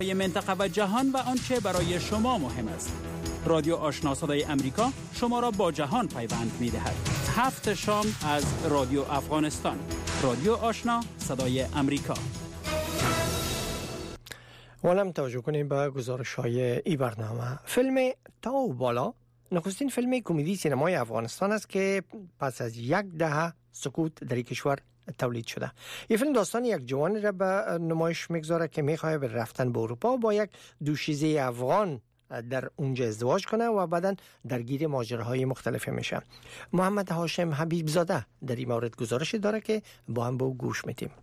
منطقه و جهان و آنچه برای شما مهم است. رادیو آشنا صدای امریکا شما را با جهان پیوند می‌دهد. 7 شام از رادیو افغانستان. رادیو آشنا صدای امریکا. ولم توجه کنیم به گزارش‌های این برنامه. فیلم تا و بالا نخستین فیلم کمدی سینمای افغانستان است که پس از 10 دهه سکوت در کشور تولید شده. این فیلم داستان یک جوان را به نمایش میگذاره که میخواد به رفتن به اروپا با یک دوشیزه افغان در اونجا ازدواج کنه و بعداً درگیر ماجراهای مختلفی میشه. محمد هاشم حبیب زاده در این مورد گزارشی داره که با هم به او گوش میدیم.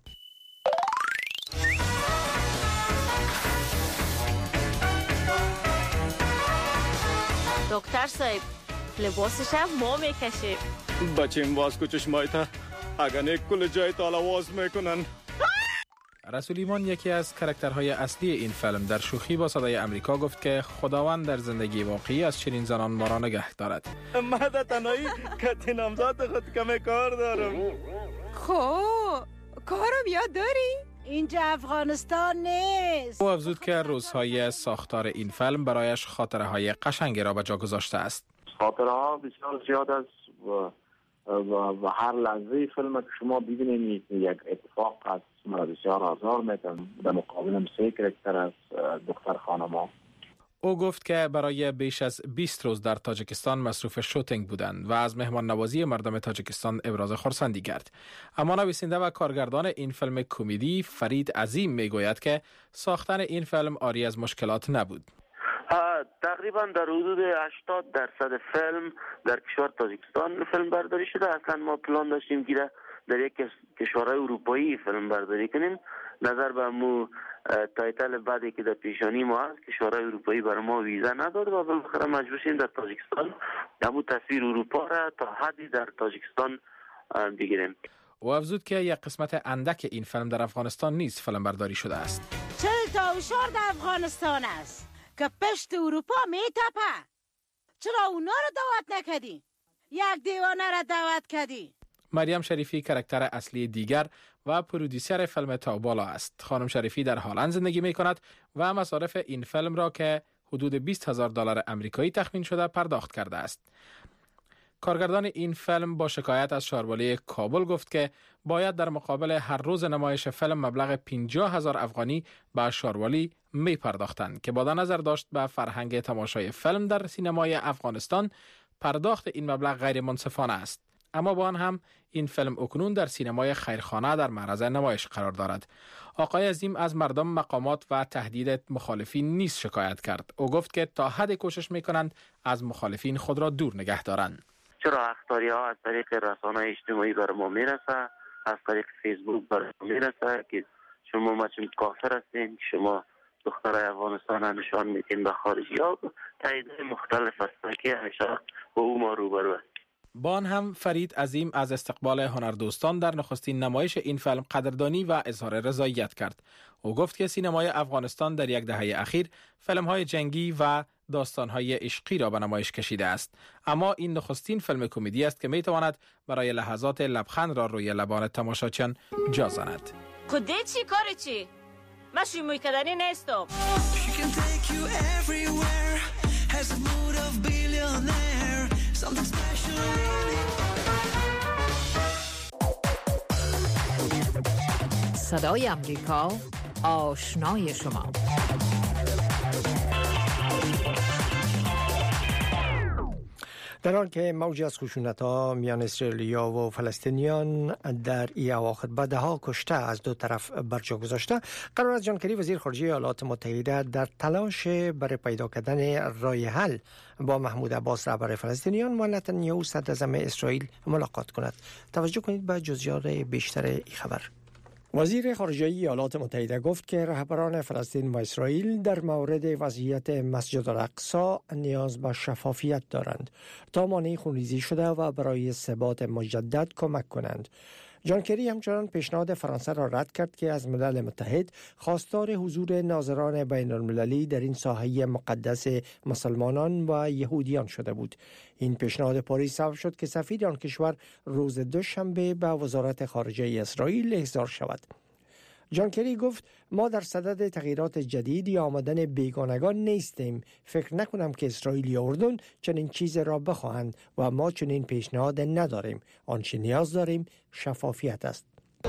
دکتر صاحب لباسش هم ما میکشیم. بچیم واز کو چشمایتا اگر نه کل جای تا آواز میکنن. رسول ایمان یکی از کاراکترهای اصلی این فیلم در شوخی با صدای امریکا گفت که خداوند در زندگی واقعی از چنین زنان ما را نگه دارد. من تنهایی کتی نامزاد خود کمی کار دارم. خب کارم یاد داری؟ اینجا افغانستان نیست. او افزود که روزهای ساختار این فیلم برایش خاطره های قشنگی را به جا گذاشته است. خاطره ها بسیار زیاد است و هر لحظه فیلم که شما ببینید یک اتفاق است مرا بسیار آزار میتن. در مقابلم 3 کاراکتر از دختر خانما. او گفت که برای بیش از 20 روز در تاجیکستان مصروف شوتینگ بودند و از مهمان نوازی مردم تاجیکستان ابراز خرسندی کرد. اما نویسنده و کارگردان این فیلم کمدی فرید عظیم میگوید که ساختن این فیلم عاری از مشکلات نبود. تقریبا در حدود 80% فیلم در کشور تاجیکستان فیلم برداری شده. اصلا ما پلان داشتیم که در یک کشورهای اروپایی فیلم برداری کنیم. نظر به مو تایتل بعدی که در پیشانی ما هست کشورهای اروپایی برای ما ویزا نداد و بالاخره مجبور شدیم در تاجیکستان همون تصویر اروپا را تا حدی در تاجیکستان بگیریم. او افزود که یک قسمت اندک این فیلم در افغانستان نیز فیلم برداری شده است. 40 تا هوشار در افغانستان است که پشت اروپا میتپه. چرا اونا رو دعوت نکردی؟ یک دیوانه را دعوت کردی. مریم شریفی کاراکتر اصلی دیگر و پرودیسر فیلم تاوبالا است. خانم شریفی در هالند زندگی می کند و مصارف این فیلم را که حدود $20,000 آمریکایی تخمین شده پرداخت کرده است. کارگردان این فیلم با شکایت از شاروالی کابل گفت که باید در مقابل هر روز نمایش فیلم مبلغ 50,000 افغانی به شاروالی می پرداختند که با نظر داشت به فرهنگ تماشای فیلم در سینمای افغانستان پرداخت این مبلغ غیر منصفانه است. اما با آن هم این فیلم اکنون در سینمای خیرخانه در معرض نمایش قرار دارد. آقای عظیم از مردم، مقامات و تهدید مخالفین نیز شکایت کرد. او گفت که تا حد کوشش می‌کنند از مخالفین خود را دور نگه دارند. چرا اخطاری‌ها از طریق رسانه‌های اجتماعی بر ما میرسه، از طریق فیسبوک بر ما میرسه که شما مچم کافر هستین، شما دخترای افغانستان نشان میدین به خارجی‌ها. تاییدهای مختلف هست که همیشه با او ما روبرو است. با آن هم فرید عظیم از استقبال هنردوستان در نخستین نمایش این فیلم قدردانی و اظهار رضایت کرد. او گفت که سینمای افغانستان در 10 دهه اخیر فیلم‌های جنگی و داستان‌های عشقی را به نمایش کشیده است، اما این نخستین فیلم کمدی است که می‌تواند برای لحظات لبخند را روی لبان تماشاچیان جا زند. خودت چی کاری چی؟ من شیموی کردنی نیستم. صدای امریکا، آشنای شما. در حال که موجی از خشونت‌ها میان اسرائیلیا و فلسطینیان در این اواخر به ده‌ها کشته از دو طرف برجا گذاشته، قرار است جان کری وزیر خارجه ایالات متحده در تلاش برای پیدا کردن راه حل با محمود عباس رهبر فلسطینیان و نتانیاهو صدراعظم اسرائیل ملاقات کند. توجه کنید به جزئیات بیشتر این خبر. وزیر خارجه ایالات متحده گفت که رهبران فلسطین و اسرائیل در مورد وضعیت مسجد الاقصی نیاز به شفافیت دارند تا مانع خونریزی شده و برای ثبات مجدد کمک کنند. جان کری همچنان پیشنهاد فرانسه را رد کرد که از ملل متحد خواستار حضور ناظران بین المللی در این ساحه مقدس مسلمانان و یهودیان شده بود. این پیشنهاد پاریس سبب شد که سفیر آن کشور روز دوشنبه به وزارت خارجه اسرائیل احضار شود. جان کری گفت ما در صدد تغییرات جدید یا آمدن بیگانگان نیستیم. فکر نکنم که اسرائیل یا اردن چنین چیز را بخواهند و ما چنین پیشنهاد نداریم. آنچه نیاز داریم شفافیت است.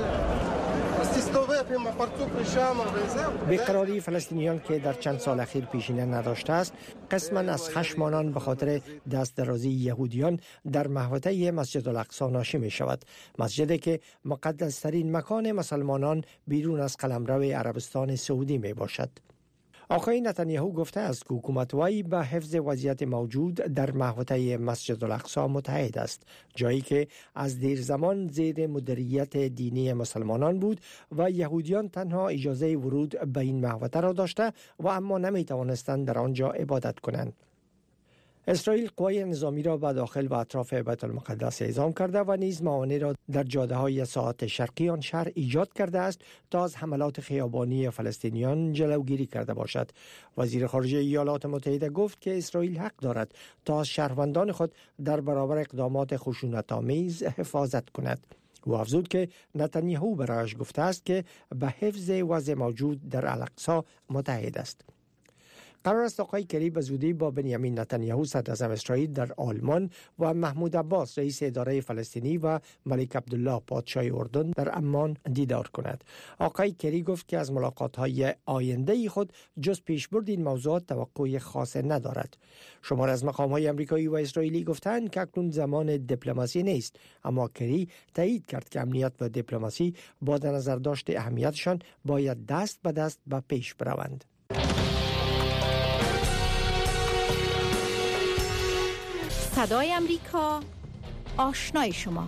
بیقراری فلسطینیان که در چند سال اخیر پیشینه نداشته است، قسما از خشم آنان به خاطر دست درازی یهودیان در محوطه مسجد الاقصی ناشی می شود. مسجدی که مقدس ترین مکان مسلمانان بیرون از قلمرو عربستان سعودی می باشد. آقای نتانیاهو گفته است که حکومت وی به حفظ وضعیت موجود در محوطه مسجد الاقصی متحد است، جایی که از دیر زمان زیر مدیریت دینی مسلمانان بود و یهودیان تنها اجازه ورود به این محوطه را داشته و اما نمی توانستند در آنجا عبادت کنند. اسرائیل قوای نظامی را به داخل و اطراف بیت المقدس اعزام کرده و نیز موانع را در جاده‌های ساحات شرقی آن شهر ایجاد کرده است تا از حملات خیابانی فلسطینیان جلوگیری کرده باشد. وزیر خارجه ایالات متحده گفت که اسرائیل حق دارد تا از شهروندان خود در برابر اقدامات خشونت‌آمیز حفاظت کند. او افزود که نتانیاهو برایش گفته است که به حفظ وضع موجود در الاقصی متحد است. قرار است آقای کری به زودی با بنیامین نتانیاهو صدراعظم اسرائیل در آلمان و محمود عباس رئیس اداره فلسطینی و ملک عبدالله پادشاه اردن در عمان دیدار کند. آقای کری گفت که از ملاقات‌های آینده خود جز پیشبرد این موضوعات توقع خاص ندارد. شمار از مقام‌های آمریکایی و اسرائیلی گفتند که اکنون زمان دیپلماسی نیست، اما کری تایید کرد که امنیت و دیپلماسی با در نظر داشت اهمیتشان باید دست به دست به پیش بروند. صدای امریکا، آشنای شما.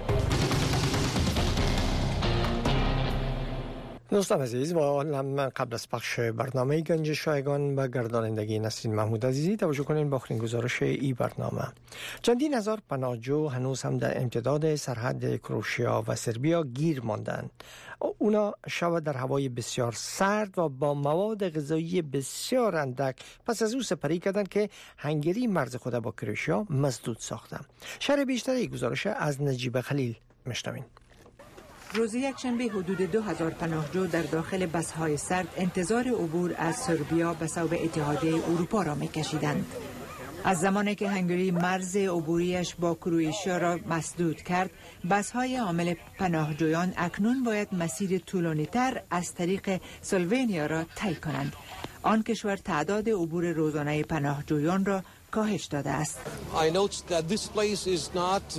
دوستان عزیز، و قبل از پخش برنامه گنجش شایگان به گردانندگی نسرین محمود عزیزی توجه کنین با آخرین گزارش ای برنامه. چندین هزار پناهجو هنوز هم در امتداد سرحد کروشیا و سربیا گیر ماندند. اونا شب در هوای بسیار سرد و با مواد غذایی بسیار اندک پس از او سپری کردند که هنگری مرز خود با کروشیا مسدود ساختند. شرح بیشتری گزارش از نجیب خلیل میشنوین. روز یکشنبه حدود 2000 پناهجو در داخل بس‌های سرد انتظار عبور از سربیا به صوب اتحادیه اروپا را می‌کشیدند. از زمانی که هنگری مرز عبوریش با کرواتیا را مسدود کرد، بس‌های حامل پناهجویان اکنون باید مسیر طولانی‌تر از طریق سلوونیا را طی کنند. آن کشور تعداد عبور روزانه پناهجویان را کاهش داده است. I note that this place is not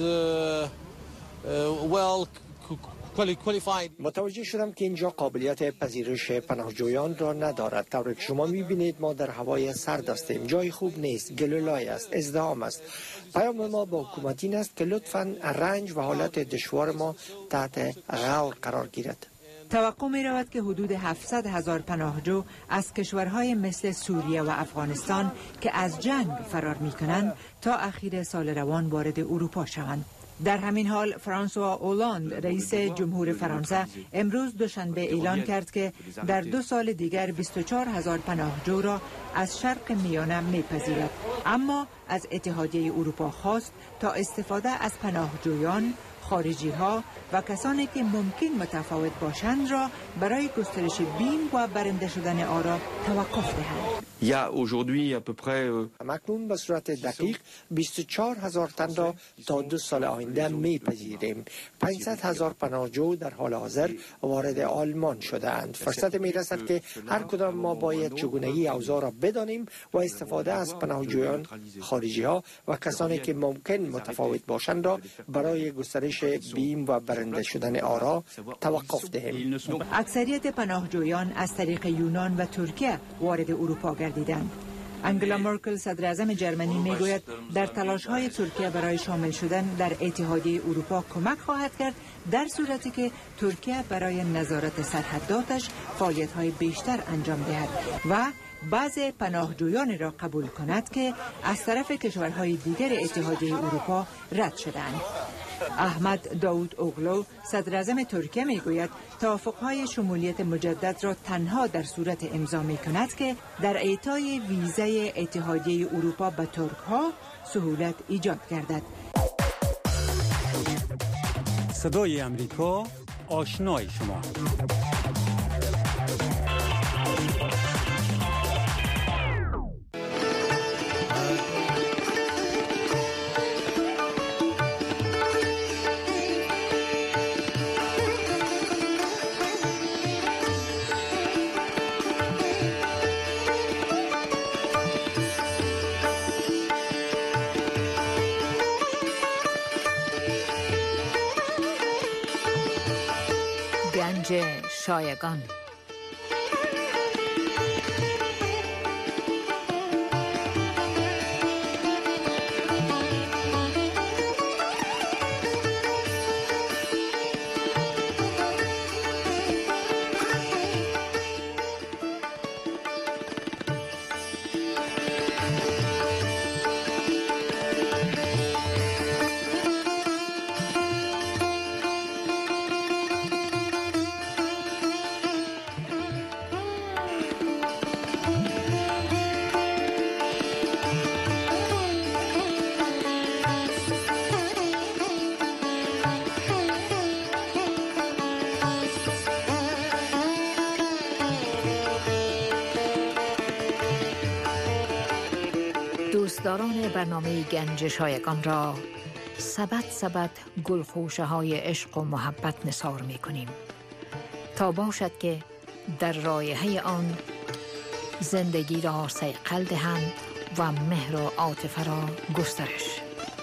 well متوجه شدم که اینجا قابلیت پذیرش پناهجویان را ندارد. طوری که شما می‌بینید ما در هوای سرد هستیم. جای خوب نیست، گلولای است، ازدحام است. پیام ما با حکومت این است که لطفاً رنج و حالت دشوار ما تحت غور قرار گیرد. توقع می رود که حدود 700,000 پناهجو از کشورهای مثل سوریه و افغانستان که از جنگ فرار می کنند تا اخیر سال روان وارد اروپا شوند. در همین حال فرانسوا اولاند رئیس جمهور فرانسه امروز دوشنبه اعلان کرد که در 2 سال دیگر 24,000 پناهجو را از شرق میانه میپذیرد، اما از اتحادیه اروپا خواست تا استفاده از پناهجویان، خارجی ها و کسانی که ممکن متفاوت باشند را برای گسترش بیم و برنده شدن آرا توقف دهند. مکنون به صورت دقیق 24,000 تن را تا 2 سال آینده میپذیریم. 500,000 پناهجو در حال حاضر وارد آلمان شده اند. فرصت میرسد که هر کدام ما باید چگونگی اوضاع را بدانیم و استفاده از پناهجویان، خارجی ها و کسانی که ممکن متفاوت باشند را برای گسترش بیم و برنده شدن آرا توقف دهیم. اکثریت پناهجویان از طریق یونان و ترکیه وارد اروپا گردیدند. انگلا مرکل صدراعظم جرمنی میگوید در تلاش‌های ترکیه برای شامل شدن در اتحادیه اروپا کمک خواهد کرد در صورتی که ترکیه برای نظارت سرحداتش فعالیت‌های بیشتر انجام دهد و بعض پناهجویان را قبول کند که از طرف کشورهای دیگر اتحادیه اروپا رد شدند. احمد داود اوغلو صدراعظم ترکیه میگوید توافق‌های شمولیت مجدد را تنها در صورت امضا می‌کند که در اعطای ویزای اتحادیه اروپا به ترک‌ها سهولت ایجاد گردد. صدای امریکا، آشنای شما. گنج شایگان. دوستداران برنامه گنج شایگان را سبد گلخوشه های عشق و محبت نثار می کنیم تا باشد که در رایحه آن زندگی را صیقل دهند و مهر و عاطفه را گسترش.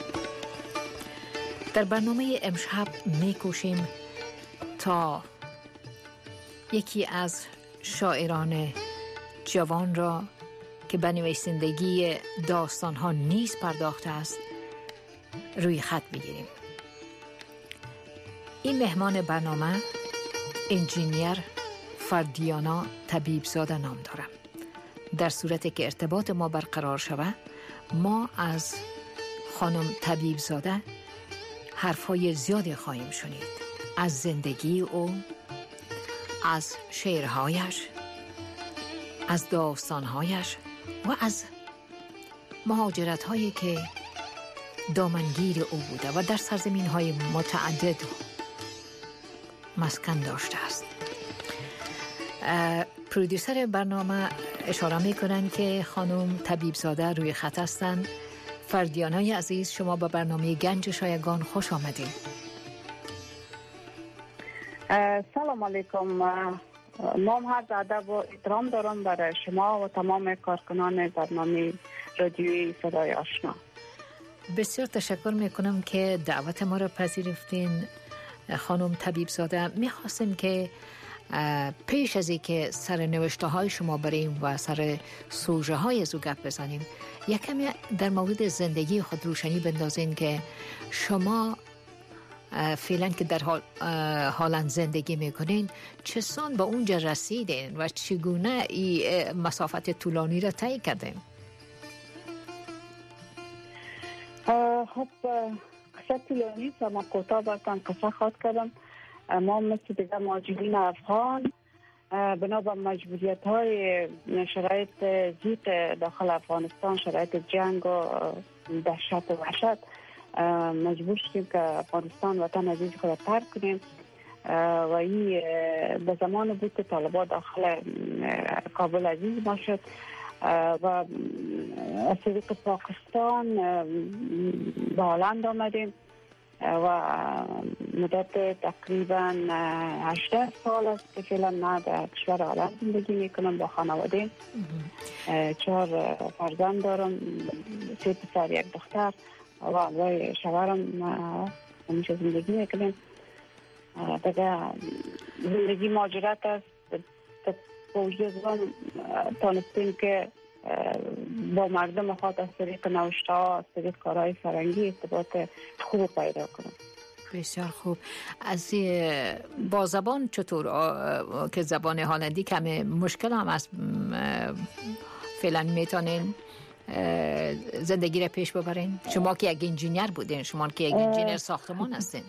در برنامه امشب می کوشیم تا یکی از شاعران جوان را که به نویسندگی داستان‌ها نیز پرداخته است روی خط بگیریم. این مهمان برنامه انجینیر فردیانا طبیبزاده نام دارم. در صورتی که ارتباط ما برقرار شود ما از خانم طبیبزاده حرفای زیادی خواهیم شنید از زندگی او، از شعرهایش، از داستانهایش و از مهاجرت هایی که دامنگیر او بوده و در سرزمین های متعدد مسکن داشته است. پرودیوسر برنامه اشاره می کنند که خانم طبیبزاده روی خط هستند. فردیانای عزیز، شما به برنامه گنج شایگان خوش آمدید. سلام علیکم. ما هم ادب و احترام دارم برای شما و تمام کارکنان برنامه رادیویی صدای آشنا. بسیار تشکر میکنم که دعوت ما را پذیرفتین خانم طبیبزاده. میخواستیم که پیش از اینکه سر نوشته های شما بریم و سر سوژه های از او گپ بزنیم یک کمی در مورد زندگی خود روشنی بندازین که شما فعلا که در حالا زندگی میکنین چه سان به اونجا رسیدین و چگونه این مسافت طولانی را طی کردین؟ خب قصه طولانی است، اما کوتاه براتون قصه خواهد کردم. ما مثل دیگه مهاجرین افغان بنا به مجبوریت های شرایط زیاد داخل افغانستان، شرایط جنگ و دهشت و وحشت، مجبور شدیم که افغانستان وطن عزیز خود را ترک کنیم و این به زمان بود که طالبان داخل کابل عزیز ما شد و از طریق پاکستان به هلند آمدیم و مدت تقریبا 18 سال است که فعلا من در کشور هلند زندگی میکنم با خانواده. 4 فرزند دارم، 3 پسر 1 دختر و شوهرم همیشه زندگی میکنیم. دیگه زندگی مهاجرت است. با وجود تانستیم که با مردم خود از طریق نوشته ها، از طریق کارهای فرنگی ارتباط خوب پیدا کنم. بسیار خوب. از با زبان چطور؟ که زبان هلندی کمی مشکل هم است، فعلا میتونین زندگی را پیش ببرین؟ شما که یک انجینیر بودین، شما که یک انجینیر ساختمان هستین.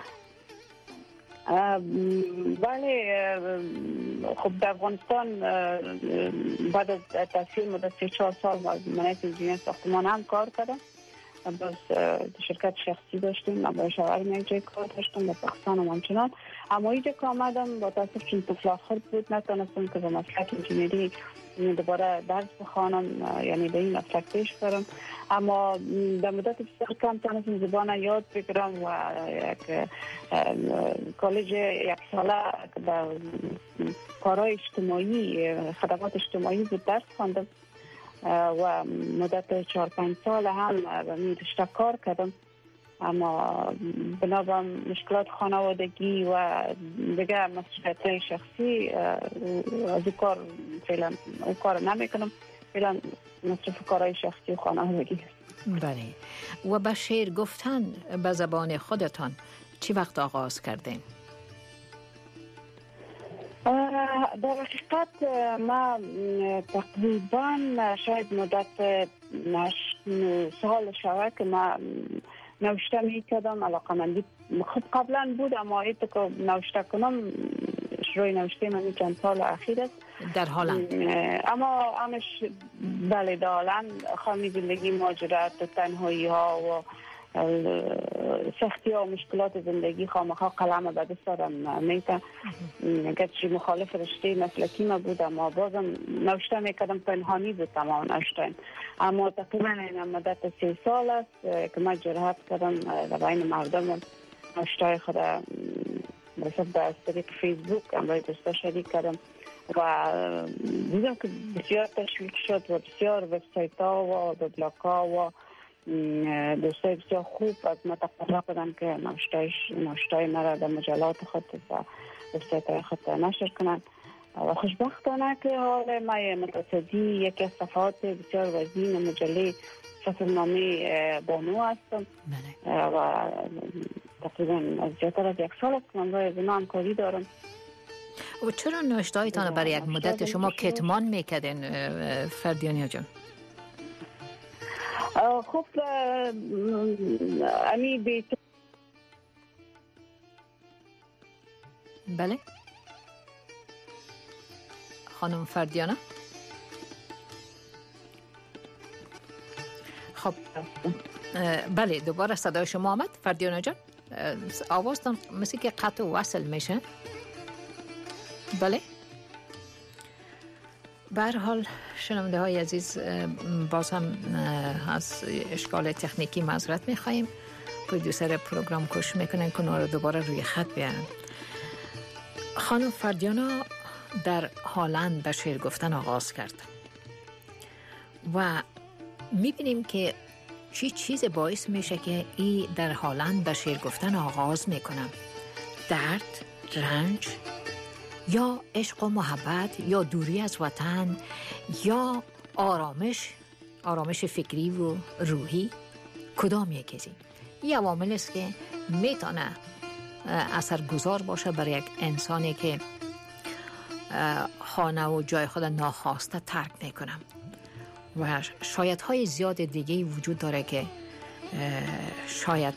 بله، خب در افغانستان بعد از تحصیل مدت 3-4 سال من انجینیر ساختمان هم کار کردم. باز شرکت شخصی داشتیم، من با شوهرم یک جای کار داشتم در پاکستان و همچنان. اما اینجا که آمدم با تاسف چون طفل آخر بود نتونستم که به مسلک انجینری دوباره درس بخوانم، یعنی به این مسلک پیش برم. اما در مدت بسیار کم تونستم زبان یاد بگیرم و یک کالج 1 ساله در کارهای اجتماعی، خدمات اجتماعی بود درس خواندم و مدت 4-5 سال هم به این رشته کار کردم اما بنابراین مشکلات خانوادگی و دیگه مسئولیت‌های شخصی از این کار فعلا اون کار نمیکنم. فعلا مصرف کارهای شخصی و خانوادگی است. بله. و به شعر گفتن به زبان خودتان چی وقت آغاز کردین؟ در حقیقت ما تقریبا شاید مدت 8 سال شود که ما نوشته می کردم. علاقمندی خب قبلا بود اما ایت که نوشته کنم شروع نوشته من چند سال اخیر است در هلند. اما همش بله در هلند خواهی زندگی مهاجرت و تنهایی ها و سختی ها و مشکلات زندگی خامخا قلم به دست دارم میتم. گرچه مخالف رشته مسلکی ما بود اما بازم نوشته میکردم، پنهانی بود تمام نوشتن. اما تقریبا این مدت 3 سال است که من جرأت کردم در بین مردم نوشته خود رسد از طریق فیسبوک امروی دوستا شریک کردم و دیدم که بسیار تشویق شد و بسیار وبسایت ها و بلاگ ها و دوستای بسیار خوب از ما تقاضا کردن که نوشتای مرا در مجلات خود و وبسایت خود نشر کنند و خوشبختانه که حال ما متصدی یکی از صفحات بسیار وزین مجله فصلنامه بانو هستم و تقریبا از زیادتر از 1 سال است که من باید از همکاری دارم. و چرا نوشتهایتان برای یک مدت شما کتمان میکردین فردیانی جان؟ خب امی بیت بله خانم فردیانا. خب بله دوباره صدای شما آمد فردیانا جان. آوازتان مثل که قطع و وصل میشه. بله به هر حال شنونده های عزیز باز هم از اشکال تکنیکی معذرت میخواییم. پرودوسر پروگرام کوشش میکنن که اونا رو دوباره روی خط بیارن. خانم فردیانا در هلند به شعر گفتن آغاز کرد و میبینیم که چی چیز باعث میشه که ای در هلند به شعر گفتن آغاز میکنم؟ درد، رنج یا عشق و محبت یا دوری از وطن یا آرامش فکری و روحی؟ کدام یکی از این عوامل است که میتونه اثرگذار باشه برای یک انسانی که خانه و جای خود ناخواسته ترک میکنه؟ و شاید های زیاد دیگه وجود داره که شاید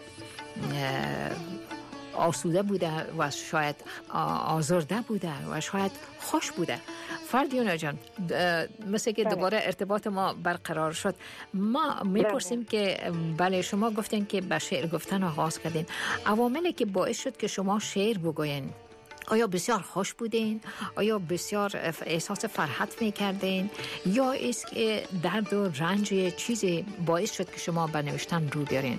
آسوده بوده و شاید آزرده بوده و شاید خوش بوده. فردیانا جان مثل که دوباره ارتباط ما برقرار شد. ما میپرسیم که بله شما گفتین که به شعر گفتن آغاز کردین. عواملی که باعث شد که شما شعر بگوین، آیا بسیار خوش بودین؟ آیا بسیار احساس فرحت میکردین؟ یا است که درد و رنج چیزی باعث شد که شما به نوشتن رو بیارین؟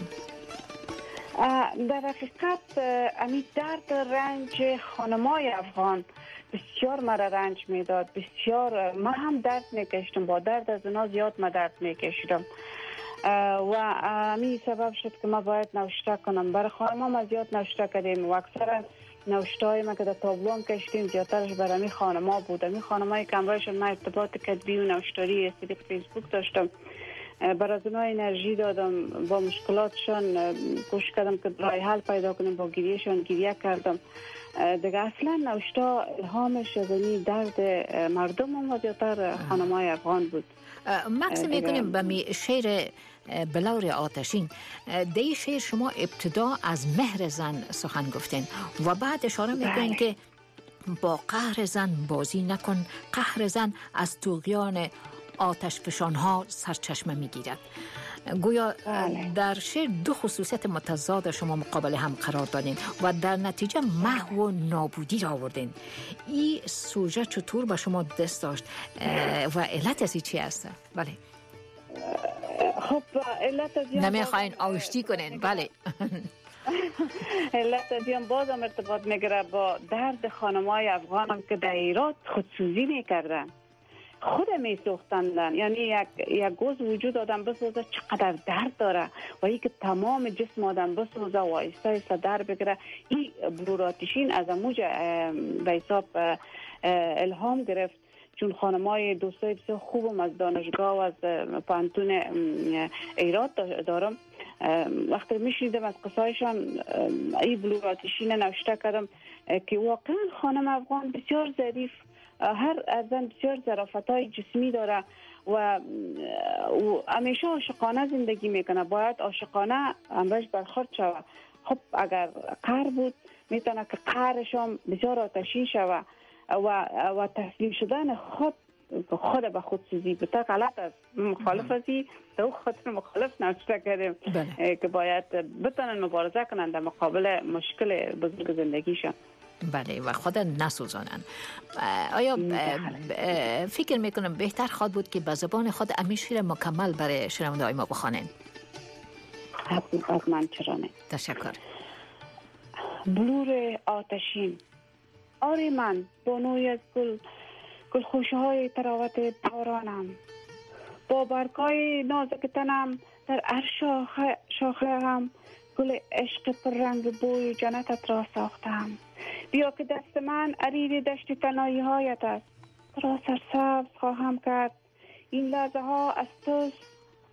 در حقیقت امی درد رنج خانمای افغان بسیار مرا رنج میداد. بسیار من هم درد میکشتم، با درد از اونا زیاد من درد میکشیدم و امی سبب شد که من باید نوشته کنم. برای خانم ما زیاد نوشته کردیم و اکثر نوشته های ما که در تابلو هم کشتیم زیادترش برای امی خانم ها بود. امی خانم های که همراهشون من ارتباط کتبی و نوشتاری طریق فیسبوک داشتم، برای از اونها انرژی دادم، با مشکلاتشان کوشش کردم که راه حل پیدا کنم، با گریهشان گریه کردم دیگه. اصلا نوشته الهامش از این درد مردم هم و زیادتر خانمای افغان بود. مکس میکنیم به شعر بلور آتشین. دی شعر شما ابتدا از مهر زن سخن گفتین و بعد اشاره میکنین که با قهر زن بازی نکن، قهر زن از طغیان آتش فشانها سرچشمه میگیرد. گویا در شعر 2 خصوصیت متضاد شما مقابل هم قرار دادین و در نتیجه محو و نابودی را آوردین. این سوژه چطور به شما دست داشت و علت از چی هست؟ بله خب علت از نمیخواین آشتی کنین؟ بله علت از بازم ارتباط میگیره با درد خانمای افغانم که در ایران خودسوزی میکردن. خود می سوختندن. یعنی یک گوز وجود آدم بسوزه چقدر درد داره و ای که تمام جسم آدم بسوزه و آهسته آهسته در بگیره. این بلور آتشین از اموج به حساب الهام گرفت، چون خانمای دوستای بسیار خوبم از دانشگاه و از پانتون ایراد دارم. وقتی میشنیدم از قصایشان این بلور آتشین نوشته کردم که واقعا خانم افغان بسیار ظریف، هر زن بسیار ظرافت‌های جسمی داره و همیشه عاشقانه زندگی میکنه. باید عاشقانه امرش برخورد شود. خب اگر قهر بود میتونه که قهرش هم بسیار آتشین شود و تسلیم شدن خود به خود سوزی بتا غلط است. مخالف ازی تو خاطر مخالف نوشته کردیم که باید بتونن مبارزه کنند در مقابل مشکل بزرگ زندگیشان. بله و خود نسوزانن. آیا فکر میکنم بهتر خواد بود که به زبان خود امی شعر مکمل برای شنونده های ما بخوانین؟ حتما چرا نه. تشکر. بلور آتشین. آری من بانوی از گل خوشه های تراوت بارانم، با برگای نازک تنم در هر شاخه هم گل عشق پر رنگ بوی جنتت را ساختم. بیا که دست من عریر دشت تنایی هایت است، را سرسبز خواهم کرد این لحظه ها از توست.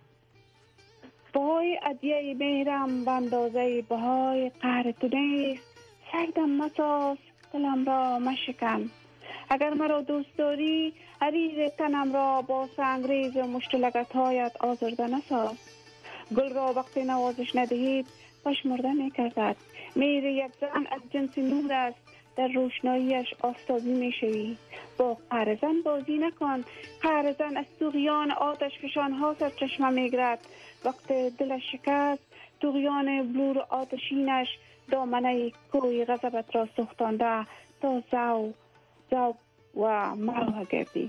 بهای ادیه مهرم به اندازه بهای قهر تو نیست. سردم مساز دلم را مشکن. اگر مرا دوست داری عریر تنم را با سنگریز مشت لگدهایت آزرده نساز. گل را وقتی نوازش ندهید پشمرده می‌کردد. مهر یک زن از جنس نور است، در روشناییش آفتابی میشوی. با قهر زن بازی نکن. قهر زن از طغیان آتش فشانها سرچشمه میگیرد. وقت دلش شکست طغیان بلور آتشینش دامنه کوی غضبت را سوختانده تا زوب و محو گردی.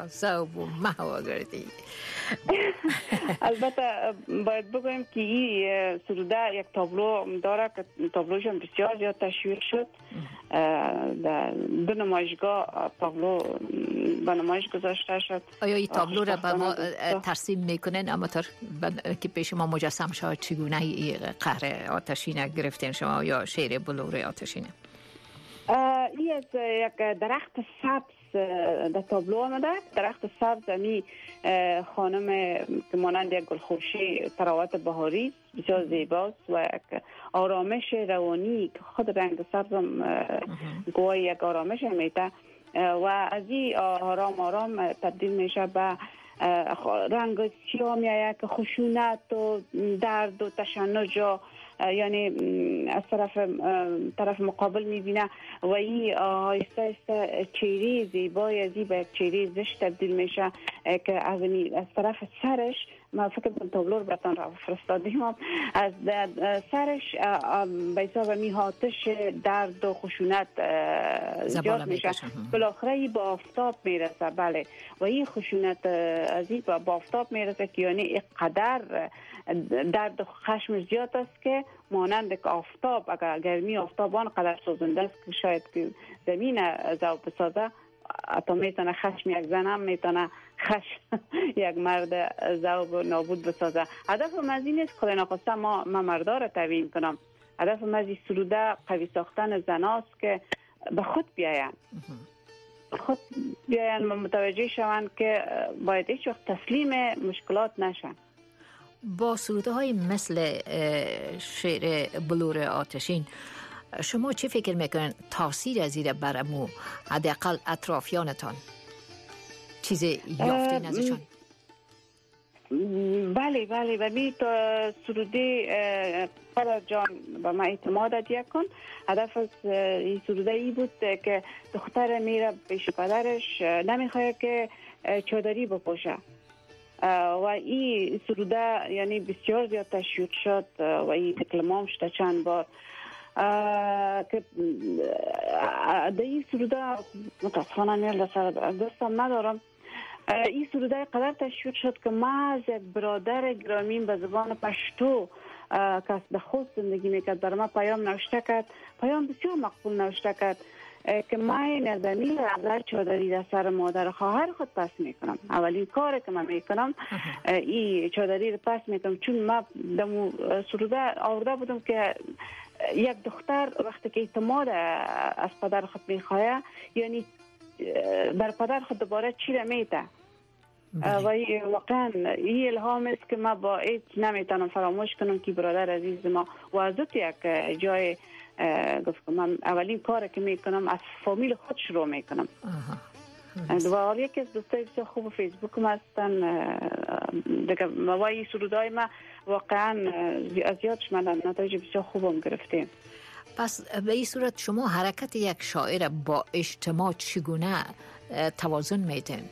البته باید بگویم که این سروده یک تابلو داره که تابلوشان بسیار زیاد تشویق شد. در دو نمایشگاه تابلو به نمایش گذاشته شد. آیا این تابلو را به ما ترسیم میکنن اما که پیش ما مجسم شد چگونه این قهر آتشینه گرفتین شما یا شعر بلور آتشینه؟ این از یک درخت سبز در تابلو آمده. درخت سبز می خانم که مانند یک گلخوشی تراوت بهاری بسیار زیباست و یک آرامش روانی که خود رنگ سبز گواه یک آرامش میده و از این آرام تبدیل میشه به رنگ سیاه میآید که خشونت و درد و تشنج یعنی از طرف مقابل میبینه و این آهسته آهسته چهره زیبای ازی به چهره زشت تبدیل میشه که از طرف سرش ما فکر کنم تابلو براتون را فرستادیم از سرش به حساب میهاتش درد و خشونت زیاد میشه. بالاخره با آفتاب میرسه. بله و این خشونت ازی با آفتاب میرسه که یعنی اینقدر درد و خشم زیاد است که مانند که آفتاب اگر گرمی آفتاب آنقدر سوزنده است که شاید که زمین ذوب بسازه حتی میتونه خشم یک زن هم میتونه خشم یک مرد ذوب نابود بسازه. هدف من این نیست خدا نخواسته ما مردا را تبیین کنم. هدف من از سروده قوی ساختن زناست که به خود بیاین متوجه شوند که باید هیچ وقت تسلیم مشکلات نشن. با سروده های مثل شعر بلور آتشین شما چه فکر میکنن تاثیر از این برامو حداقل اطرافیانتان چیزی یافتین ازشان؟ بله و می تا سروده پدر جان به ما اعتماد ادیه کن. هدف از این سروده ای بود که دختر میره پیش پدرش نمیخواد که چادری بپوشه و این سروده یعنی بسیار زیاد تشویق شد و این تکلمام شده چند بار که در این سروده متاسفانه نیل دستم ندارم. این سروده قدر تشویق شد که ما از یک برادر گرامی به زبان پشتو که به خود زندگی میکرد برای ما پیام نوشته کرد. پیام بسیار مقبول نوشته کرد که من نزدنی رضا چادری در سر مادر خواهر خود پس میکنم. اولین کاری که من میکنم این چادری رو پس میکنم، چون من دمو سروده آورده بودم که یک دختر وقتی که اعتماد از پدر خود میخواه، یعنی بر پدر خود دوباره چی را میته و واقعا این الهام است که من با هیچ نمیتونم فراموش کنم که برادر عزیز ما و از یک جای گفت که من اولین کاری که میکنم از فامیل خود شروع میکنم. و یکی از دوستای بسیار خوب فیسبوک ما هستن دیگه، موای سرودای ما واقعا از یادش من نتایج بسیار خوبم گرفتیم. پس به این صورت شما حرکت یک شاعر با اجتماع چگونه توازن میدین؟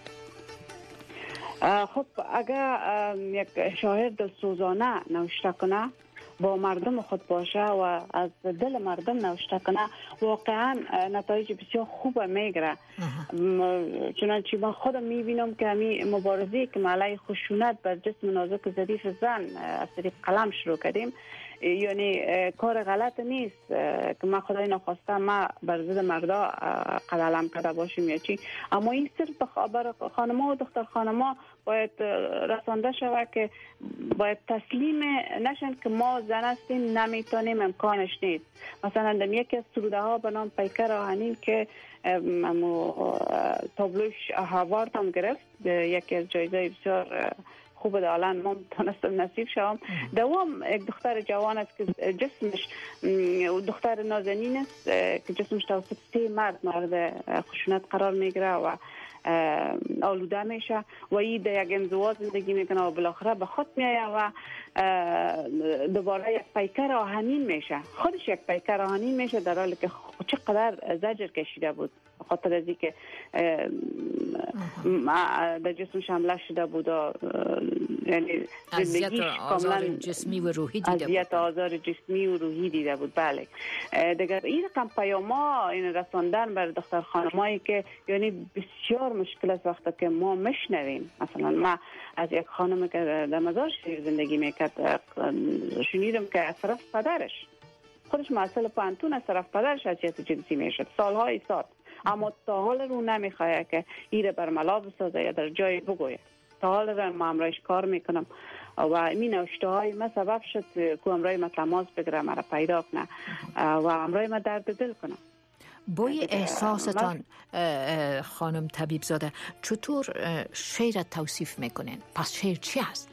خب اگر یک شاعر دلسوزانه نوشته کنه، با مردم خود باشه و از دل مردم نوشته کنه، واقعا نتایج بسیار خوب میگیره. چنانچه من خودم میبینم که همین مبارزه که علیه خشونت بر جسم نازک و ظریف زن از طریق قلم شروع کردیم، یعنی کار غلط نیست که من خدای نخواسته ما بر ضد مردا قلم کرده باشیم یا چی، اما این صرف برای خانم‌ها و دختر خانم‌ها باید رسانده شود که باید تسلیم نشن که ما زن هستیم نمیتونیم، امکانش نیست. مثلا در یکی از سروده ها به نام پیکر آهنین که تابلوش هاوارد هم گرفت، یکی از جایزه بسیار خوب دالان ما تونستم نصیب شوم. دوام یک دختر جوان است که جسمش دختر نازنین است که جسمش توسط 3 مرد مورد خشونت قرار میگیره و آلوده میشه و این در یک انزوا زندگی میکنه و بالاخره به خود میایه و دوباره یک پیکر آهنین میشه، خودش یک پیکر آهنین میشه، در حالی که چقدر زجر کشیده بود خاطر از اینکه در جسمش حمله شده بود، یعنی اذیت آزار جسمی و روحی دیده بود. اذیت آزار جسمی و روحی دیده بود. بله دیگه این رقم پیاما این رساندن بر دختر خانمایی که یعنی بسیار مشکل است وقتی که ما مشنویم. مثلا ما از یک خانم که در مزار شریف زندگی میکرد شنیدم که از طرف پدرش، خودش مسئله پانتون، از طرف پدرش اذیت جنسی میشد سالهای سال، اما تا حال رو نمیخواه که ایره برملا بسازه یا در جای بگویه. تا حال رو ما همراهش کار میکنم و این نوشته های ما سبب شد که همراه ما تماس بگیره، مرا پیدا کنه و همراه ما درد دل کنه. بوی احساستان خانم طبیب زاده چطور شعر توصیف میکنین؟ پس شعر چی هست؟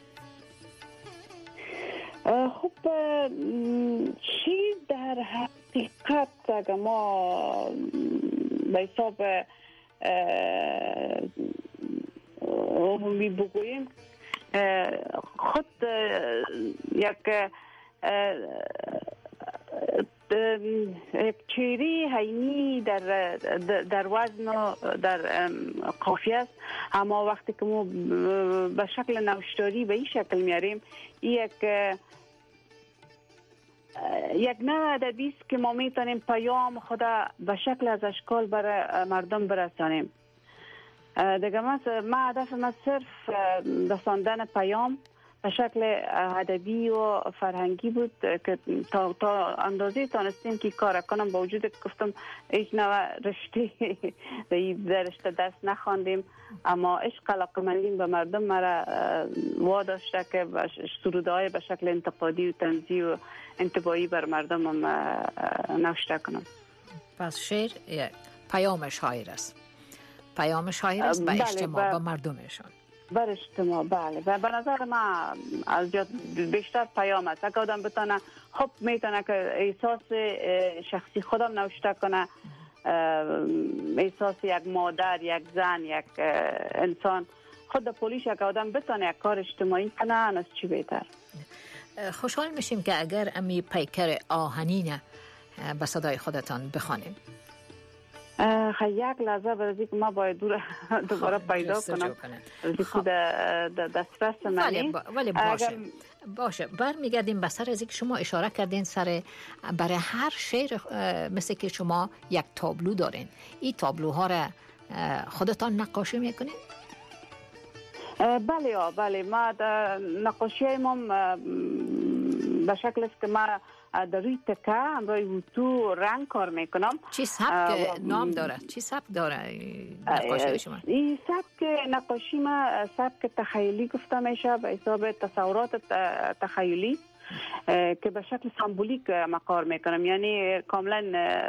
خب شعر در حقیقت اگر ما به حساب عمومی بگوییم خود یک چیری حینی در وزن و در قافیه است، اما وقتی که ما به شکل نوشتاری به این شکل میاریم یک نوع ادبی است که ما میتونیم پیام خدا به شکل از اشکال برای مردم برسانیم. دیگه من هدف من صرف رساندن پیام به شکل ادبی و فرهنگی بود که تا اندازه تانستیم که کار کنم، با وجود که گفتم هیچ نوع رشته در رشته دست نخواندیم، اما عشق علاقه‌مندیم به مردم مرا واداشته که سروده‌های به شکل انتقادی و طنزی و انتباهی بر مردم نوشته کنم. پس شعر پیام شاعر است، پیام شاعر است به اجتماع به مردمشان، بر اجتماع. بله و به نظر من از بیشتر پیام است. اگه آدم بتونه خب میتونه که احساس شخصی خودم نوشته کنه، احساس یک مادر، یک زن، یک انسان، خود پولیش اگه آدم بتونه یک کار اجتماعی کنه از چی بهتر. خوشحال میشیم که اگر امی پیکر آهنین به صدای خودتان بخوانیم. یک لحظه برای که ما باید دوباره پیدا کنم خود دسترس منی، ولی باشه برمیگردیم به سر از که شما اشاره کردین سر برای هر شعر مثل که شما یک تابلو دارین، این تابلوها را خودتان نقاشی میکنین؟ بله ما نقاشی ما به شکل است که ما در روی تکه همراه تو رنگ کار میکنم. چی سبک نام داره؟ چی سبک داره نقاشی شما؟ این سبک نقاشی ما سبک تخیلی گفته میشه، به حساب تصورات تخیلی که به شکل سمبولیک ما کار میکنم. یعنی کاملا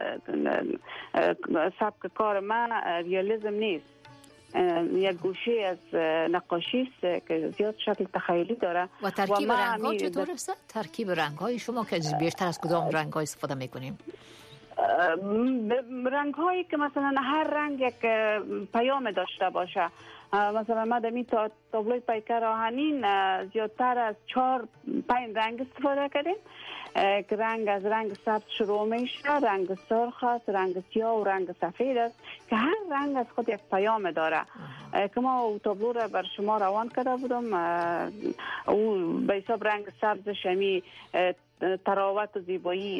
سبک کار ما ریالیسم نیست، یک گوشه از نقاشی است که زیاد شکل تخیلی داره. و ترکیب رنگ‌ها چطور است؟ ترکیب رنگ‌های شما که بیشتر از کدام رنگ‌ها استفاده میکنیم؟ رنگ‌هایی که مثلا هر رنگ یک پیام داشته باشه. مثلا ما دمی تابلوی پیکر آهنین زیادتر از 4-5 رنگ استفاده کردیم که رنگ از رنگ سبز شروع میشه، رنگ سرخ است، رنگ سیاه و رنگ سفید است که هر رنگ از خود یک پیام داره. که ما تابلو را بر شما روان کرده بودم، او به حساب رنگ سبز شمی تراوت و زیبایی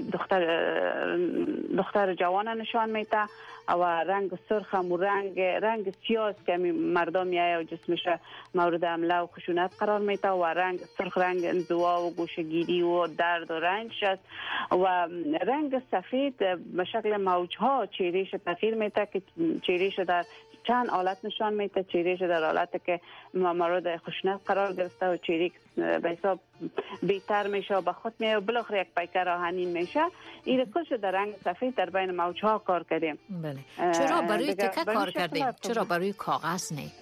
دختر جوان نشان میده و رنگ سرخ هم رنگ سیاه که مردم میایه و جسمش مورد حمله و خشونت قرار میده و رنگ سرخ رنگ انزوا و گوشگیری و درد و رنج است و رنگ سفید به شکل موجها چهرهش تغییر میده که چهرهش در چند حالت نشان میده. چهرهش در حالتی که مورد خشونت قرار گرفته و چهره به حساب بیتر میشه و به خود میایه و بالاخره یک پیکر آهنین میشه. این کلش در رنگ سفید در بین موجها کار کردیم. بله. چرا برای تکه کار کردیم؟ چرا برای کاغذ نه؟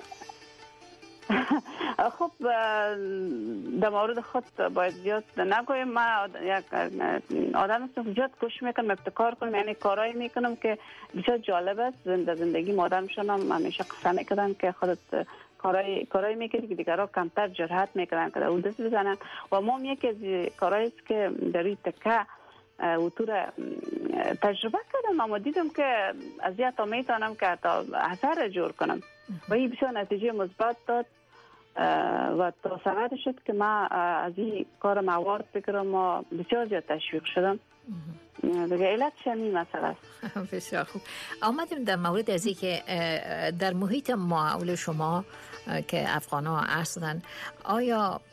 خب در مورد خود باید زیاد نگویم. ما یک آدم هستم زیاد کوشش میکنم ابتکار کنم، یعنی کارایی میکنم که بسیار جالب است. زندگی مادر شدم همیشه قصه میکردن که خودت کارایی میکنی که دیگرها کمتر جرأت میکنن که اون دست بزنن و ما یکی از کارایی است که در این تکه و تو را تجربه کردم اما دیدم که از یا تا میتونم که تا اثر جور کنم و این بسیار نتیجه مثبت داد و تا سبب شد که ما از این کار موارد بگیرم و بسیار زیاد تشویق شدم. دیگه علت شمی مسئله است. بسیار خوب. آمدیم در مورد از این که در محیط معاول شما که افغان‌ها هستند، آیا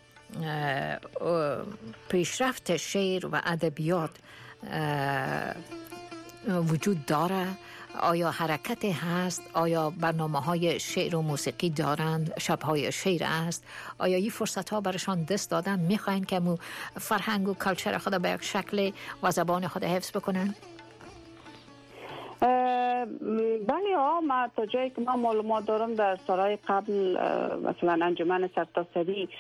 پیشرفت شعر و ادبیات وجود داره؟ آیا حرکت هست؟ آیا برنامه‌های شعر و موسیقی دارند؟ شب‌های شعر است؟ آیا این فرصت‌ها برشان دست دادن؟ می‌خواین که مو فرهنگ و کلچر خود به یک شکل و زبان خود حفظ بکنن؟ بله ما تا جایی که ما معلومات دارم در سالهای قبل مثلا انجمن سرتاسری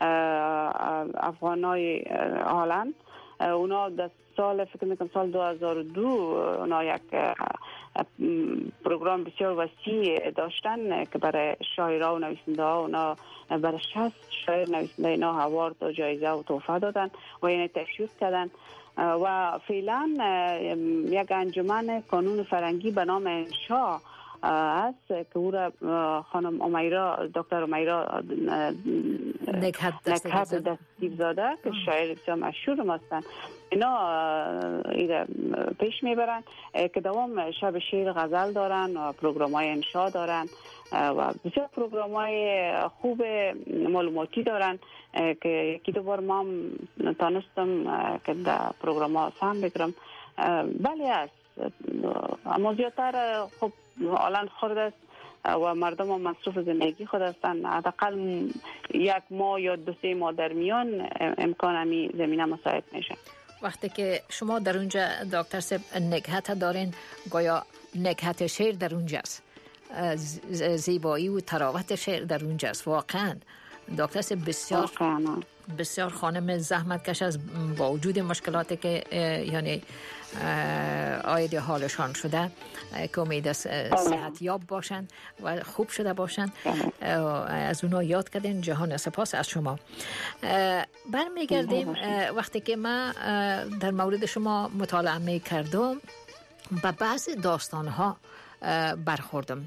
افغانای عالم اونا در سال فکر میکنم سال 2002 اونا یک پروگرام بسیار وسیع داشتن که برای شاعرها و نویسنده ها اونا برای 60 شاعر نویسنده اینا اوارد و جایزه و تحفه دادن و یعنی تشویق کردن و فعلا یک انجمن کانون فرنگی به نام انشا است که او را خانم امیرا دکتر امیرا نکهت دستگیر زاده که شاعر بسیار مشهور هستند اینا ایره پیش میبرن که دوام شب شعر غزل دارن و پروگرام‌های انشا دارن و بسیار پروگرام‌های خوب معلوماتی دارن که یکی دو بار ما تانستم که در پروگرام‌ها سهم بگیرم. بله است اما زیادتر خب الان خورد است و مردم هم مصروف زندگی خود هستند. حداقل یک ماه یا 2-3 ماه در میان امکان همی زمینه مساعد میشه. وقتی که شما در اونجا دکتر صاحب نکهت دارین، گویا نکهت شعر در اونجاست، زیبایی و تراوت شعر در اونجاست. واقعا دکتر صاحب بسیار خانم زحمت کش از با وجود مشکلاتی که یعنی آید حالشان شده که امید صحت یاب باشن و خوب شده باشن از اونا یاد کردین. جهان سپاس از شما. برمیگردیم وقتی که من در مورد شما مطالعه می کردم به بعضی داستانها برخوردم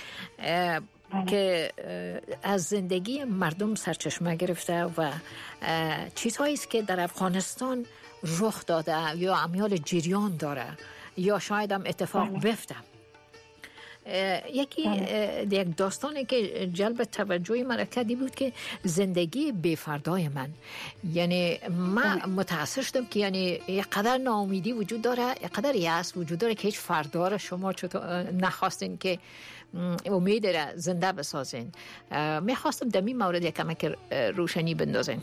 که از زندگی مردم سرچشمه گرفته و چیزهایی است که در افغانستان رخ داده یا امیال جریان داره یا شاید هم اتفاق بیفته. یک داستانی که جلب توجه من کردی بود که زندگی بی‌فردای من، یعنی من متأثر شدم که یعنی یک قدر ناامیدی وجود داره، یک قدر یأس وجود داره که هیچ فردا را شما چطور نخواستین که امید را زنده بسازین. میخواستم در این مورد یک کمک روشنی بندازین.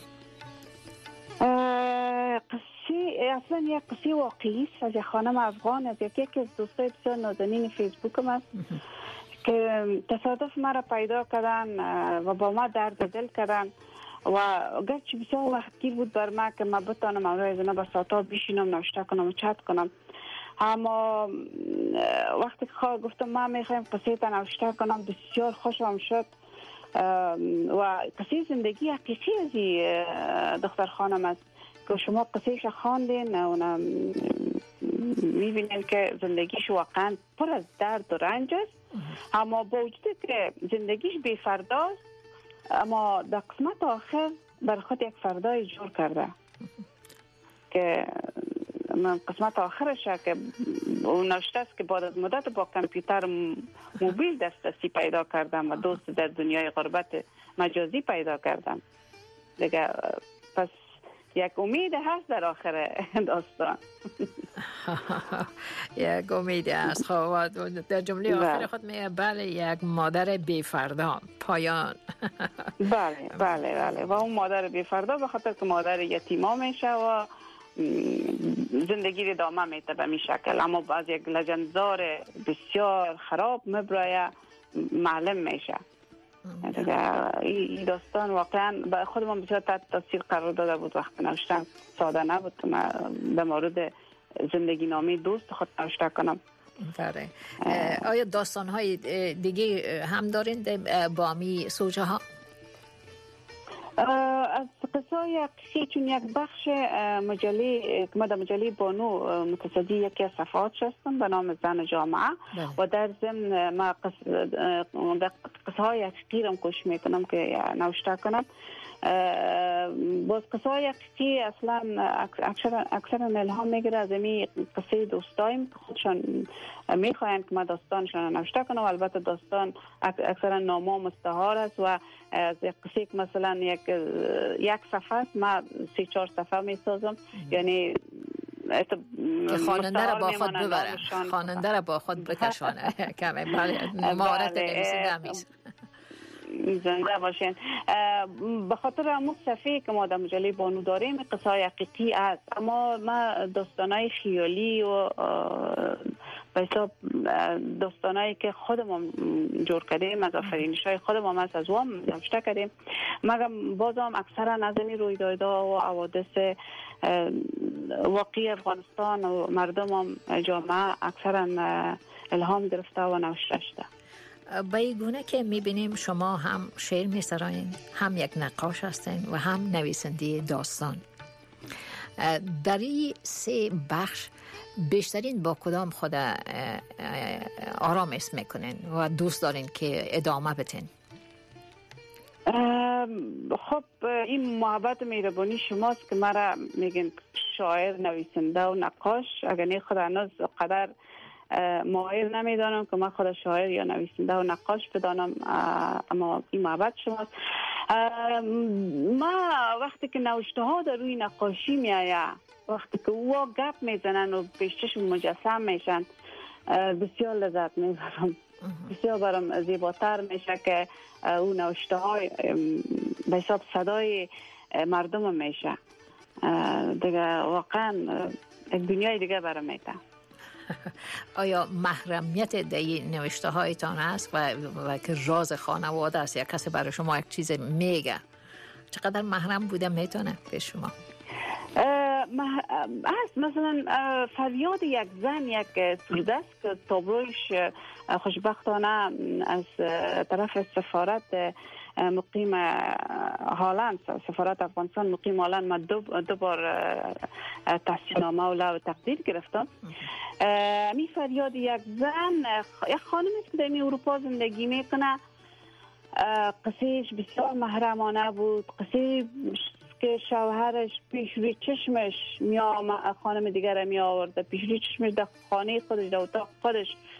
اصلا یک قصه واقعی است از یک خانم افغان، از یکی از دوستای بسیار نازنین فیسبوکم است که تصادف مرا پیدا کردن و با ما درد دل کردن و گرچه بسیار وقتگیر بود بر من که من بتانم امروز اینا به ساعتها بشینم نوشته کنم و چت کنم، اما وقتی که گفتم من میخوایم قصه تا نوشته کنم بسیار خوشم شد و قصه زندگی حقیقی از دختر خانم است که شما قصهش خواندین و میبینین که زندگیش واقعا پر از درد و رنج است، اما با وجود که زندگیش بی فرداست اما در قسمت آخر بر خود یک فردای جور کرده که من قسمت آخرش که اون نوشته است که بعد از مدت با کامپیوتر موبیل دسترسی پیدا کردم و دوست در دنیای غربت مجازی پیدا کردم دیگه. پس یک امید هست در آخر داستان. یک امید هست. خب در جمله آخر خود میگه بله یک مادر بی‌فردا پایان. بله و اون مادر بی‌فردا به خاطر که مادر یتیما میشه و زندگی ادامه میده به می شکل، اما باز یک لجنزار بسیار خراب مبرای معلم میشه. این داستان واقعا به خود من بسیار تحت تاثیر قرار داده بود. وقتی نوشتم ساده نبود که من به مورد زندگی نامه دوست خود نوشته کنم. بله. آیا داستان های دیگه هم دارین با می سوژه ها؟ از قصه چون یک بخش مجله که ما در مجله بانو متصدی یکی از صفحات شستم به نام زن جامعه و در ضمن ما قصه های حقیقی را کوشش میکنم که نوشته کنم. باز قصه های حقیقی اصلا اکثرا الهام میگیره از این قصه دوستایم که خودشان میخواین که ما داستانشان نوشته کنم. البته داستان اکثرا نامه مستعار است و از قصه که مثلا یک صفحه است ما 3-4 صفحه میسازم، یعنی که خواننده را با خود ببره، خواننده را با خود بکشانه. کمی مهارت نویسنده هم است. زنده باشین. به خاطر همون صفحه که ما در مجله بانو داریم قصه های حقیقی است، اما ما داستانای خیالی و به حساب داستانایی که خودمون جور کردیم از آفرینش‌های خودمون از وام نوشته کردیم، مگم بازم اکثرا از این رویدادها و حوادث واقعی افغانستان و مردم جامعه اکثرا الهام گرفته و نوشته شده. با این گونه که میبینیم شما هم شعر میسراین، هم یک نقاش هستین و هم نویسنده داستان. در این 3 بخش بیشترین با کدام خود آرامش میکنین و دوست دارین که ادامه بتین؟ خب این محبت مهربانی شماست که مرا میگن شاعر، نویسنده و نقاش. اگر نه خود هنوز قدر مایل نمیدانم که من خود شاعر یا نویسنده و نقاش بدانم، اما این محبت شماست. ما وقتی که نوشته ها در روی نقاشی میآید، وقتی که او گپ میزنن و پیش چشم مجسم میشن، بسیار لذت میبرم. بسیار برام زیباتر میشه که او نوشته های به حساب صدای مردم میشه. دیگه واقعا یک دنیای دیگه برام میده. آیا محرمیت در نوشته هایتان است و که راز خانواده است یا کسی برای شما یک چیز میگه؟ چقدر محرم بوده میتونه به شما؟ مثلا فریاد یک زن یک سرود است که تابلوش خوشبختانه از طرف سفارت مقیم هلند، سفارت افغانستان مقیم هلند، من دو بار تحصیل نامه و تقدیر گرفتم. می فریاد یک زن، یک خانمی که در اروپا زندگی میکنه، قصهش بسیار محرمانه بود. قصه که شوهرش پیش روی چشمش خانم دیگر می آورده، پیش روی چشمش در خانه خودش، در اتاق خودش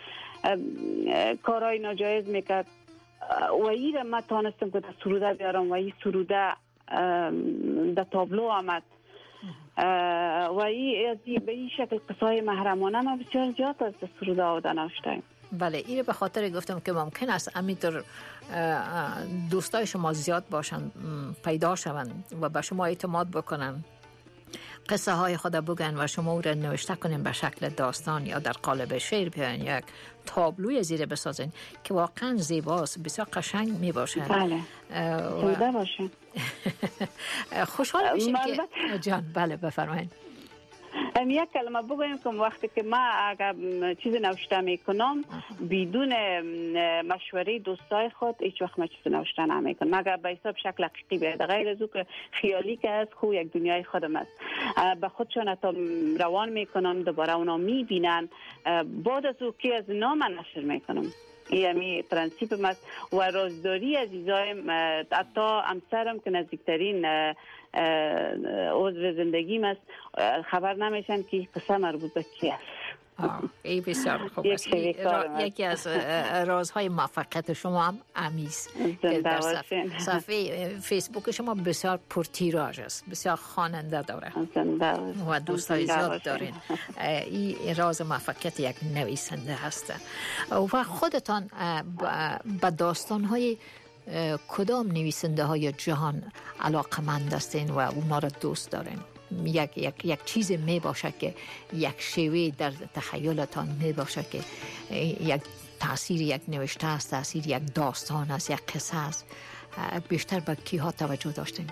کارهای ناجایز میکرد و این ما تانستم که در سروده بیارم و این سروده در تابلو آمد و این به این شکل قصای محرمانه ما بسیار زیاد از سروده آورده نوشتیم. بله، این به خاطر گفتم که ممکن است همینطور دوستای شما زیاد باشن، پیدا شوند و به شما اعتماد بکنن، قصه های خود بگن و شما او را نوشته کنین به شکل داستان یا در قالب شعر بیان، یک تابلوی زیر بسازین که واقعا زیباست، بسیار قشنگ می باشه. بله زیبا باشه. خوشحال میشیم که جان. بله بفرمایید. یک کلمه بگویم که وقتی که ما اگر چیز نوشته میکنم بدون مشوره دوستای خود هیچ وقت ما چیز نوشته نمیکنم، مگر به حساب شکل حقیقی بیاد، غیر از او که خیالی که از خو یک دنیای خودم است به خودشان تا روان میکنم، دوباره اونا میبینن، بعد از او که از نام نشر میکنم. یعنی پرنسیپ است و رازداری عزیزایم، حتی همسرم که نزدیکترین عضو زندگیم است خبر نمیشن که قصه مربوط به کی است. ای بسیار خوب است. یکی از رازهای موفقیت شما هم امیز که در صفحه فیسبوک شما بسیار پرتیراژ است، بسیار خواننده داره و دوستای زیاد دارین. این راز موفقیت یک نویسنده هست. و خودتان به داستان‌های کدام نویسنده های جهان علاقمند هستین و اونا را دوست دارین؟ یک چیز می باشه که یک شیوه در تخیلتان می باشه که یک تاثیر یک نوشته است، تاثیر یک داستان است، یک قصه است. بیشتر به کیها توجه داشتین؟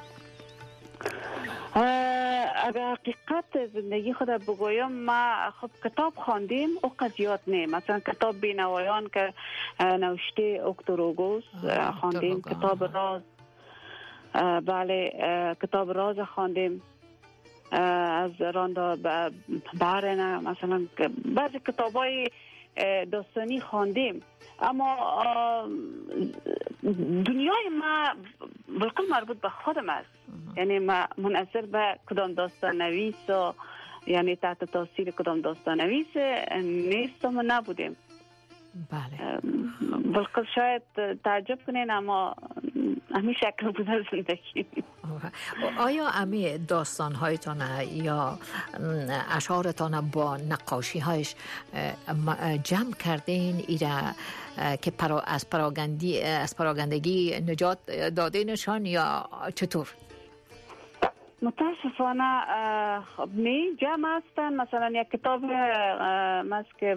اگر حقیقت زندگی خود بگویم، ما خب کتاب خواندیم او قضیات نه، مثلا کتاب بینوایان که نوشته ویکتور هوگو خواندیم، کتاب راز، بله کتاب راز خواندیم از راندا بارن، مثلا بعضی کتابای داستانی خواندیم، اما دنیای ما بالکل مربوط به خودم است. یعنی ما منحصر به کدام داستان نویس و یعنی تحت تاثیر کدام داستان نویس نیستم و نبودیم. بله بالکل شاید تعجب کنین اما همین شکل بوده زندگی. آیا همه داستان‌هایتان یا اشعارتان با نقاشی‌هایش جمع کردین ایرا که از پراگندگی نجات دادینشان یا چطور؟ متاسفانه نه جمع هستن. مثلا یک کتاب که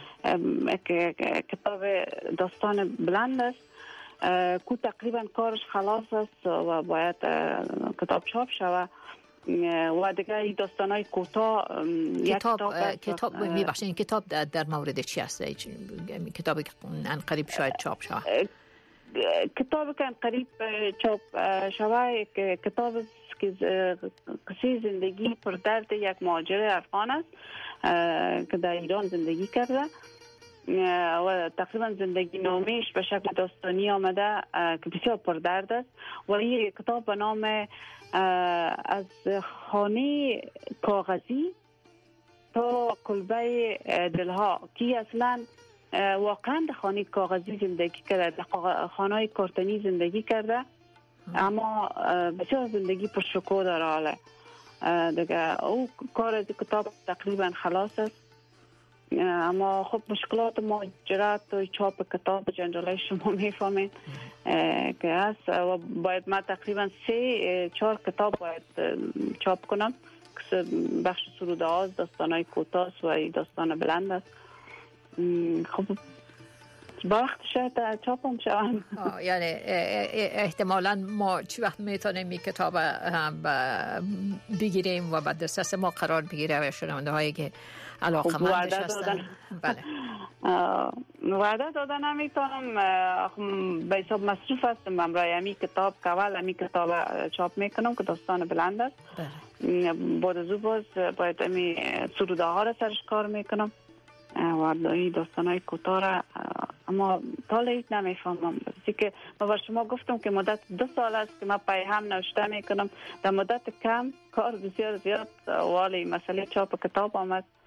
کتاب داستان بلند است که تقریبا کارش خلاص است و باید کتاب چاپ شود و دیگه این داستانای کوتاه کتاب میبخشین کتاب در مورد چی است؟ کتابی که قریب شاید چاپ شود؟ کتابی که قریب چاپ شود کتاب که قصه زندگی پر درد یک مهاجر افغان است که در ایران زندگی کرده و تقریبا زندگی نامش به شکل داستانی آمده که بسیار پر درد است و این کتاب به نام از خانه کاغذی تا کلبه دلها که اصلا واقعا در خانه کاغذی زندگی کرده، در خانه کارتنی زندگی کرده، اما بسیار زندگی پرشکوه داره. حالا دیگه او کار از کتاب تقریبا خلاص است، اما خب مشکلات مهاجرت و چاپ کتاب جنجالای شما میفهمین که هست و باید ما تقریبا 3-4 کتاب باید چاپ کنم که بخش سروده هاست، داستانای کوتاه و داستان بلند است. خب با وقت شاید چاپم شوند. یعنی احتمالاً ما چی وقت میتونیم این کتاب بگیریم و بعد دسترس ما قرار بگیره و شنونده هایی که علاقمندش هستن؟ بله وعده دادن نمیتونم، به حساب مصروف هستم. امرای همی کتاب کول همی کتاب چاپ میکنم که داستان بلند است. بعد از او باز باید همی سروده ها را سرش کار میکنم و داستان های کوتاه را، اما تالیت نمیفهمم. که ما با شما گفتم که مدت 2 سال است که ما پای هم نوشته میکنم، در مدت کم کار بسیار زیاد والی مسئله چاپ کتاب آمد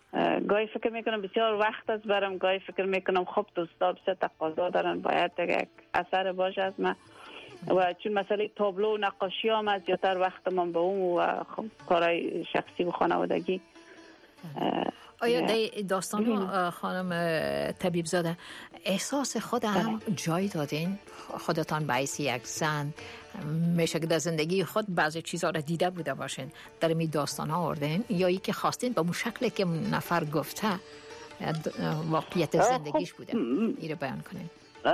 گاهی فکر میکنم بسیار وقت است برم، گاهی فکر میکنم خب دوستا بسیار تقاضا دارن باید یک اثر باشه از من و چون مسئله تابلو و نقاشی هم از زیادتر وقت من به اون و خب کارهای شخصی و خانوادگی. آیا در داستان خانم طبیب زاده احساس خود هم جای دادین؟ خودتان باعث یک زن میشه که در زندگی خود بعضی چیزها را دیده بوده باشین در می داستان ها آوردین یا ای که خواستین به اون شکلی که نفر گفته واقعیت زندگیش بوده ای رو بیان کنین؟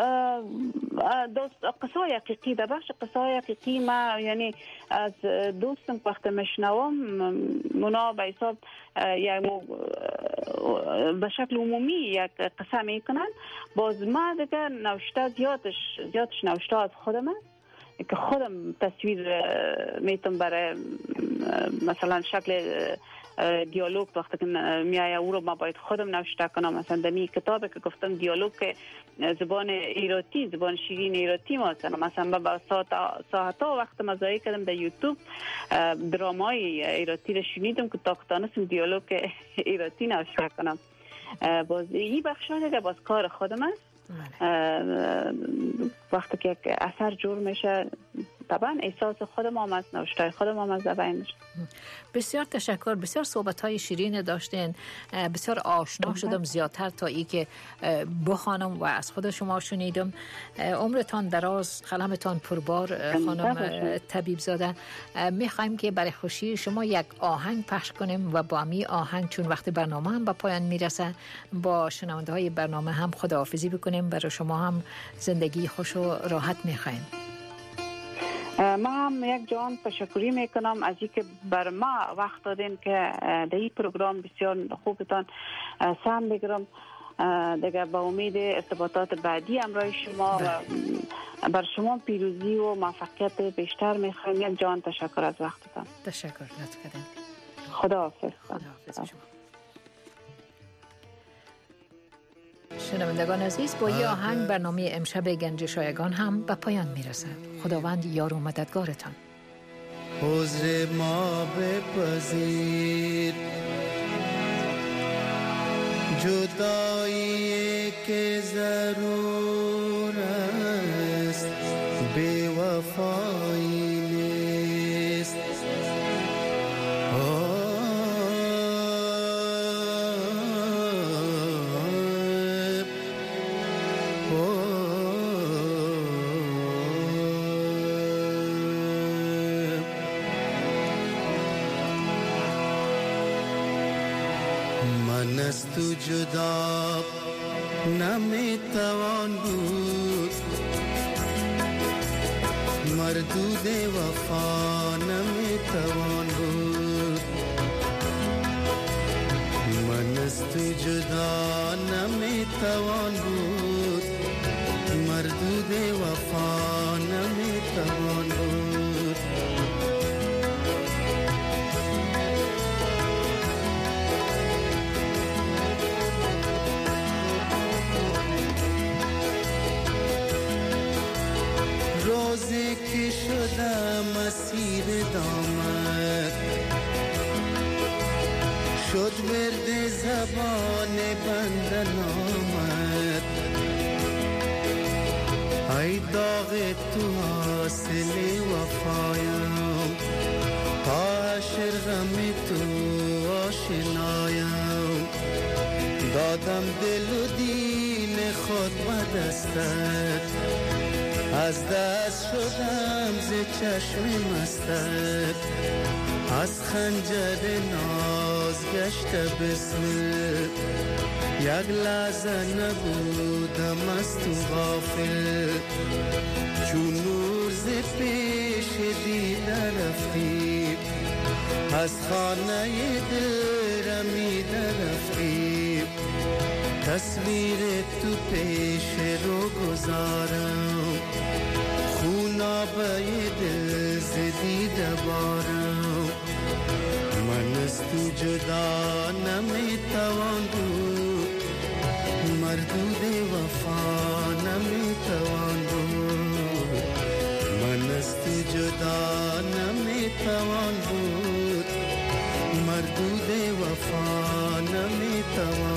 قصه حقیقی در بخش قصه حقیقی ما یعنی از دوستم وقت میشنوم منا به حساب به شکل عمومی یک قصه میکنن، باز ما دیگه نوشته زیادش نوشته از خودم که خودم تصویر میتونم برای مثلا شکل دیالوگ وقتی که میایه او رو ما باید خودم نوشته کنم. مثلا در می کتابی که گفتم دیالوگ که زبان ایراتی، زبان شیرین ایراتی مثلا با ساعتا وقت مزایی کردم در یوتیوب درامای ایراتی رو شنیدم که تا کتانستم دیالوگ ایراتی نوشته کنم. باز این بخشانه که باز کار خودم است. وقتی که یک اثر جور میشه طبعا احساس خودم هم از نوشتای خودم هم از زبان میشه. بسیار تشکر، بسیار صحبت‌های شیرین داشتین، بسیار آشنا شدم زیادتر تا ای که بخوانم و از خود شما شنیدم. عمرتان دراز، قلمتان پربار خانم طبیب زاده. میخوایم که برای خوشی شما یک آهنگ پخش کنیم و با امی آهنگ چون وقت برنامه هم به پایان میرسه با شنونده های برنامه هم خداحافظی بکنیم. برای شما هم زندگی خوش و راحت میخوایم. ما هم یک جان تشکری میکنم از اینکه بر ما وقت دادین که در این پروگرام بسیار خوبتان سهم بگیرم. دیگه با امید ارتباطات بعدی همراه شما و بر شما پیروزی و موفقیت بیشتر میخوایم. یک جان تشکر از وقتتان. تشکر، لطف کردین. خداحافظ. شنوندگان عزیز، با یه آهنگ برنامه امشب گنج شایگان هم به پایان میرسه. خداوند یار و مددگارتان. عذر ما بپذیر، جدایی که ضرور است بے وفایی نیست. از تو جدا نمیتوان بود، مردود وفا نمیتوان بود. من از تو جدا نمیتوان بود، مردود وفا نمیتوان بود. روزی که شدم مسیر دامت، شد ورد زبان بنده نامت. ای داغ تو حاصل وفایم، تا حشر غم تو آشنایم. دادم دل و دین خود به دستت، از دست شدم ز چشم مستت. از خنجر ناز گشته بسمت، یک لحظه نبودم از تو غافل. چون نور ز پیش دیده رفتی، از خانه دل رمیده رفتی. تصویر تو پیش رو گذارم، خونابه دل زدیده بارم. من از تو جدا نمیتوان بود، مردود وفا نمیتوان بود. من از تو جدا نمیتوان بود، مردود وفا نمیتوان بود. نمیتوان